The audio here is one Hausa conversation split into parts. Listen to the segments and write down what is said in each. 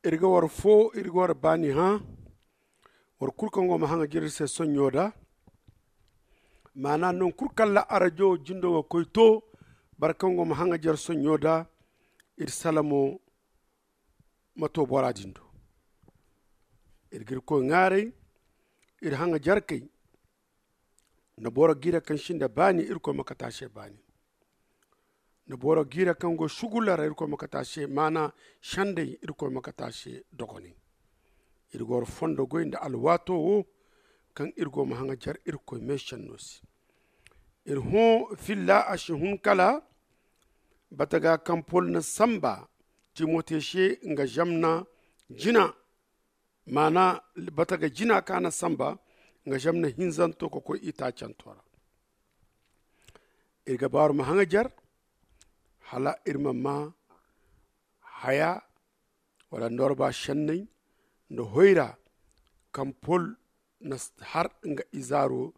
irga war fo irga war bani ha war kurkango mahanga jirse sonyoda mana non kurkalla arajo jindo wa koyto barkango mahanga jar sonyoda ir salamo mato bora jindo irgir ko ngare ir hanga jarkay na bora gira kan shinda bani irko makatashe bani na bora gira kan go shugula irko makatashe mana shande irko makatashe dogoni irgor fondo goynda alwato wo kan irgo mahanga jar irko meshannosi irho filla ashhun kala bataga kampol na samba timoteshe nga jamna jina mana bataga jina kana samba nga jamna hinzanto ko ita chantora irga bar mahanga jar hala irma ma haya wala norba shannay no hoyra kampol na har nga izaro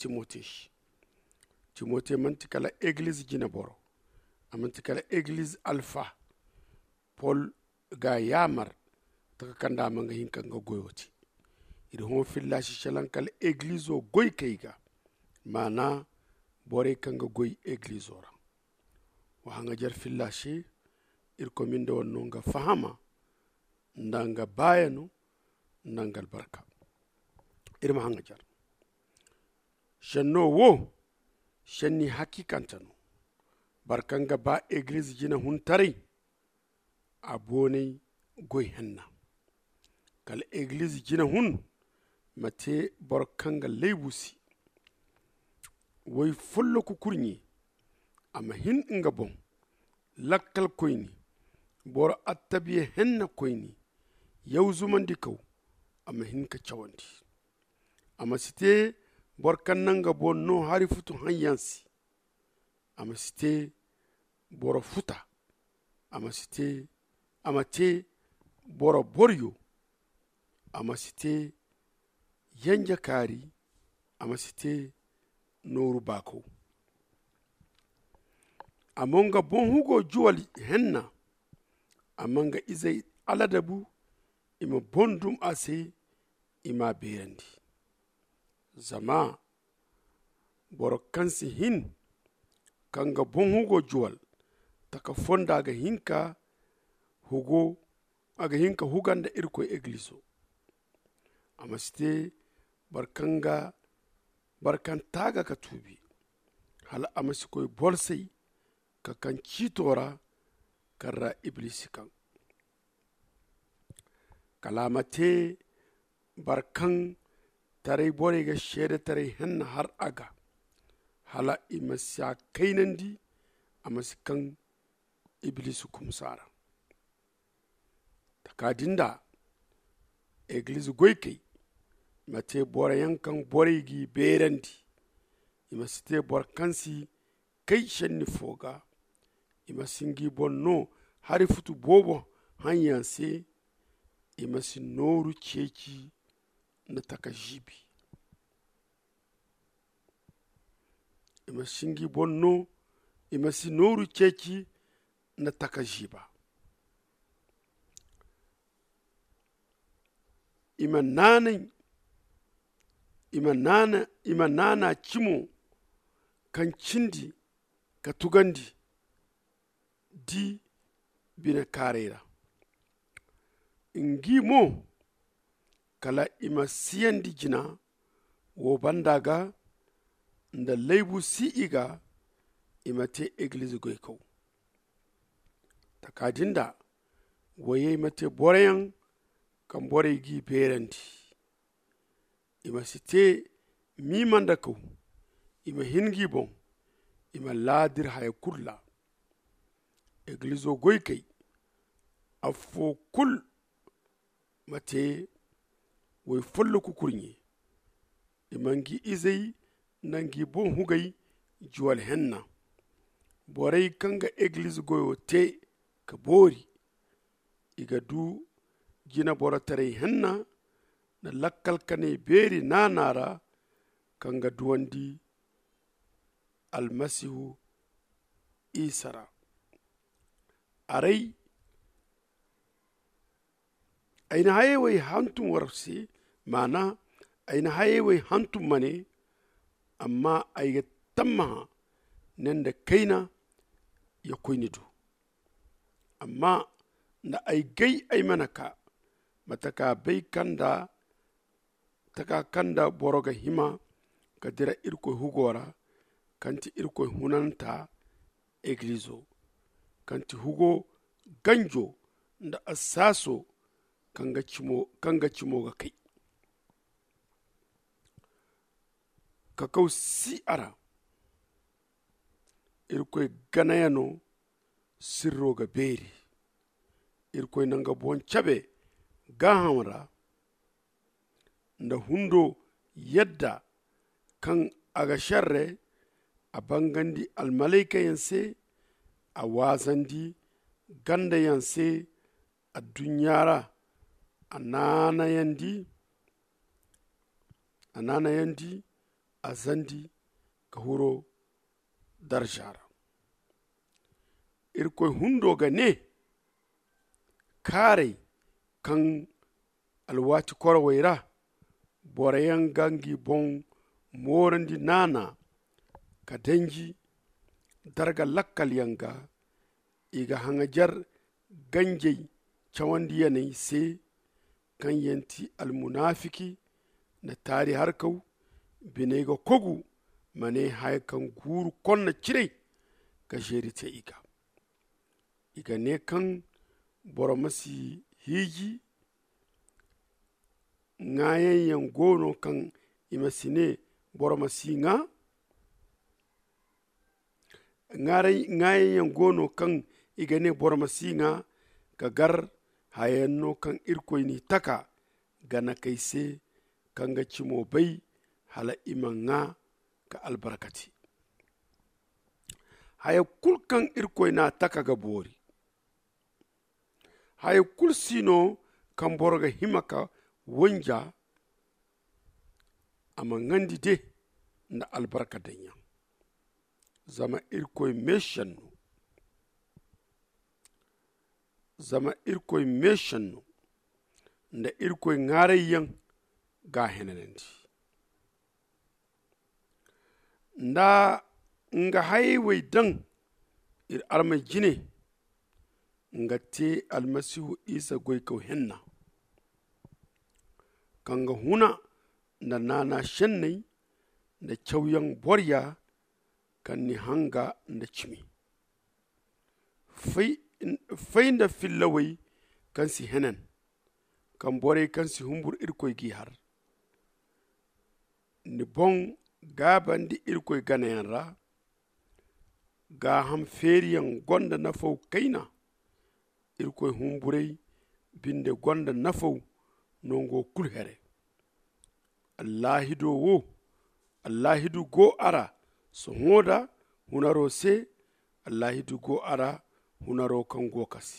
timote mantikala église jina boro amantikala église alpha paul ga yamar taka kanda manga hinka nga goyoti iri hon filla shi shalankal église o goy kayga mana bore kanga goy église ora wa hanga jar filla shi ir commune do nga fahama ndanga bayanu nangal barka irma hanga jar shanno wo shanni hakikantano barkanga ba église jina hun tari abone goy henna kal église jina hun mate barkanga leybusi woy follo ku kurnyi ama hin nga bon lakkal koyni bor attabiye henna koyni yawzuman dikaw ama hin ka chawandi ama site borkan nanga bonno hari futu hanyansi ama site boro futa ama site ama te boro boryo ama site yanja kari ama site noru bako amonga bon hugo juwal henna amanga izay aladabu ima bondum ase ima berandi zama boro kansi hin kanga bon hugo juwal taka fonda aga hinka hugo aga hinka huganda irko egliso ama site barkan taga ka tubi hala ama sikoy bolsey ka kan citora karra iblisi kan kalamate barkan tarai bore ga shede tarai henna har aga hala imasa kainandi amasikan iblisu kumsara takadinda église goykey mate bore yankan bore gi berandi imasite borkansi kay shenni foga imasingi bonno hari futu bobo hanyanse imasi noru ceci na takajibi imasingi bonno imasi noru ceci na takajiba imanana cimo kan cindi ka tugandi di bina karera ingimo kala ima siyandi jina wo bandaga nda leybu si'iga imate église goykow takadinda woye imate boreyan kan boreygi berandi ima site mimanda kow ima hingi bon ima ladir haya kurla église o goykey afo kul mate woy follo ku kurnye imangi izey nangi bon hugay juwal henna borey kanga église goyo te ka bori iga du jina bora tarey henna na lakkal kane beri nanara kanga duwandi almasihu isara aray aina hayewai hantum warsi mana aina hayewai hantum mane amma aiga tamma nan da kaina ya koynidu amma na ai gai ai manaka mataka bai kanda taka kanda boroga hima kadira irko hugora kanti irko hunanta eglizo kanti hugo ganjo da asaso kanga cimo ga kai kakau si ara irko ganayano sirro ga beri irko nanga bon chabe gahamra da hundo yadda kan aga sharre a bangandi almalaika yanse a wasandi ganda yanse a dunyara a nana yandi a zandi ka huro darjara irkoy hundo ga ne kare kan alwati korwaira borayan gangi bon morandi nana ka dangi darga lakkal yanga iga hangajar ganjei cawandi yanayi se kan yanti almunafiki na tari harkau binega kogu mane haikan guru konna cirei ka jerite iga ne kan boromasi hiji ngayen yan gono kan imasine boromasi ngayen yan gono kan igane boromasi nga kagar hayanno kan irkoy ni taka gana kaise kanga cimo bai hala imanga ka albarakati haya kul kan irkoy na taka ga bori haya kul sino kan borga himaka wanja ama ngandi de na albarka danya zama irkoy meshanno nda irkoy ngarayen ga henanandi nda nga hayway dan ir arma jine nga te almasihu isa goy ko henna kanga huna na nana shennai da kyauyan borya kan ni hanga da cimi fai da fillawai kan si henan kan bore kan si humbur irkoi gihar ni bon gaban di irkoi ganayan ra ga ham feriyan gonda na fau kaina irkoi humburai binde gonda na fau nongo kulhere allahidu go ara so hoda hunaro se allahidu go ara hunaro kan go kasi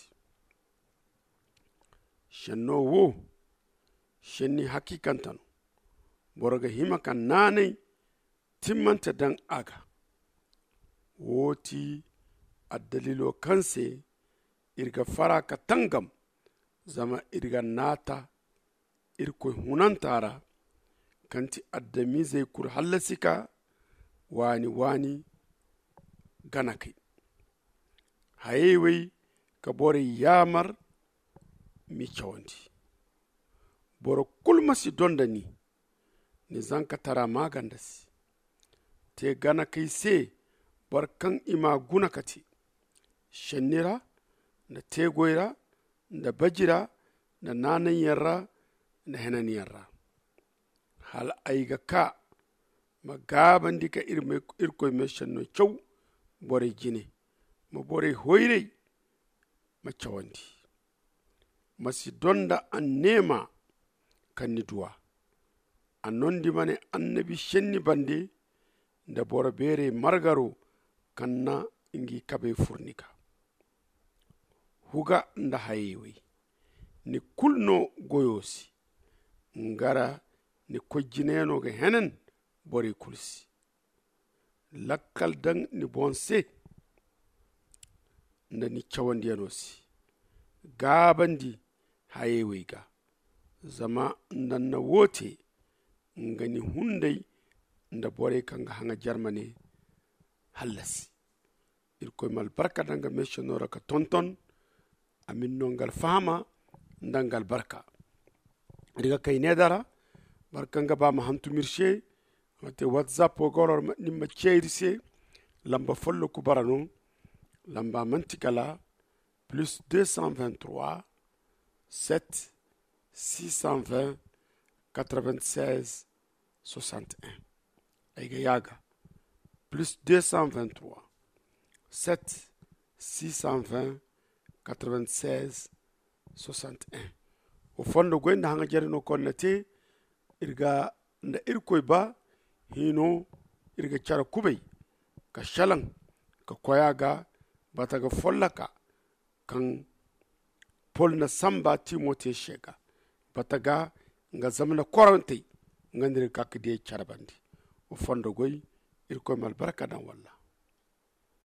shenno wo shenni hakikantano boroga hima kan nane timmanta dan aga woti addalilo kanse irga fara ka tangam zama irga nata irko hunantara kanti addami zai kur hallasika wani ganakai hayewai ka bore yamar mi cawanti boro kulmasi dondani ni zanka tara magandasi te ganakai se barkan ima gunakati shannira da tegoira da bajira da nanan yarra da henan yarra hal aiga ka magaban dika irkoy meshan no chow bore jine ma bore hoyrey ma cawandi masi donda an nema kanni duwa annondi mane annabi shenni bande nda bora bere margaro kanna ingi kabe furnika huga nda hayewi ni kulno goyosi ngara ni kojjineno ga henen bori kulsi lakkal dan ni bonse nda ni cawandiyanosi gabandi hayewi ga zama ndan na wote ngani hundai nda bore kanga hanga Germany halasi irkoy mal barka danga messionora ka tonton amin nongal fahama ndangal barka riga kay nedara barka nga ba ma hantu mirshe te whatsapp o goror nimma cheirise lamba follo ku barano lamba mantikala plus 223 7 620 96 61 ayga yaga plus 223 7 620 96 61 o fondo goynda hanga jarino konnate irga nda irkoy ba hino irga cara kubay ka shalan ka koyaga bataga follaka kan polna samba timote shega bataga nga zamana korante ngandir kakde carabandi o fondo goy irkoy mal baraka dan walla